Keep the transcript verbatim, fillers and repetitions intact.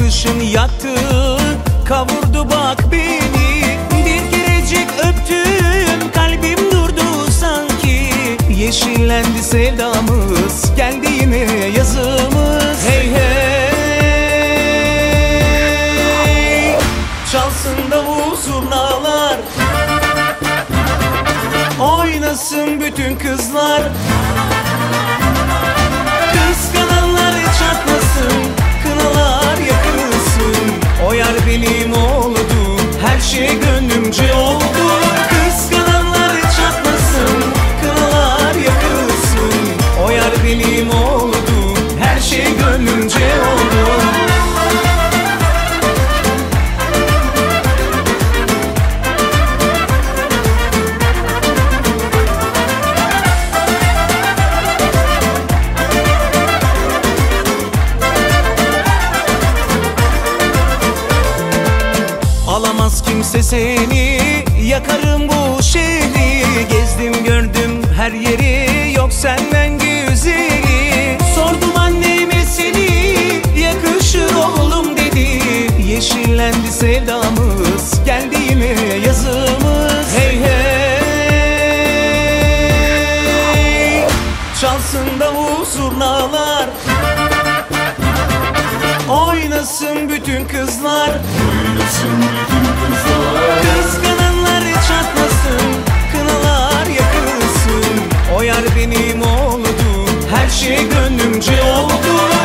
bakışın yaktı, kavurdu bak beni. Bir kerecik öptüm, kalbim durdu sanki. Yeşillendi sevdamız, geldi yine yazımız. Hey hey, çalsın davul zurnalar, oynasın bütün kızlar. Kıskananlar çatlasın, kınalar yakılsın. O yar benim oldu, her şey gönlümce oldu. Kıskananlar çatlasın, kınalar yakılsın. O yar benim oldu, her şey gönlümce oldu. Alamaz kimse seni, yakarım bu şehri. Gezdim gördüm her yeri, yok senden güzeli. Sordum anneme seni, yakışır oğlum dedi. Yeşillendi sevdamız, geldi yine yazımız. Hey hey, çalsın davul zurnalar, oynasın bütün kızlar. Oynasın bütün kızlar. Kıskananlar çatlasın, kınalar yakılsın. O yar benim oldu, her şey gönlümce oldu.